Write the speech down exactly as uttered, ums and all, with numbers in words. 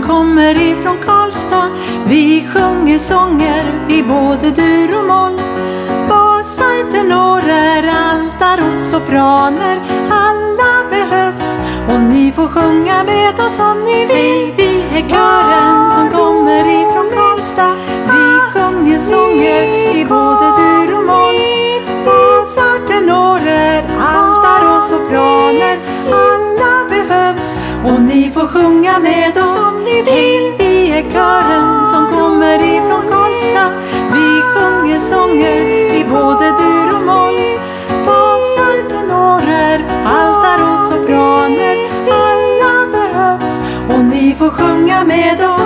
kommer ifrån Karlstad. Vi sjunger sånger i både dur och moll. Basar, tenorer, altar och sopraner. Alla behövs och ni får sjunga med oss om ni vill. Vi är kören som kommer ifrån Karlstad. Vi sjunger sånger i både dur och moll. Basar, tenorer, altar och sopraner. Alla behövs och ni får sjunga med oss om ni vill. Vi är kören som kommer ifrån Karlstad. Vi sjunger sånger i både dur och moll. Basar, tenorer, altar och sopraner. Alla behövs och ni får sjunga med oss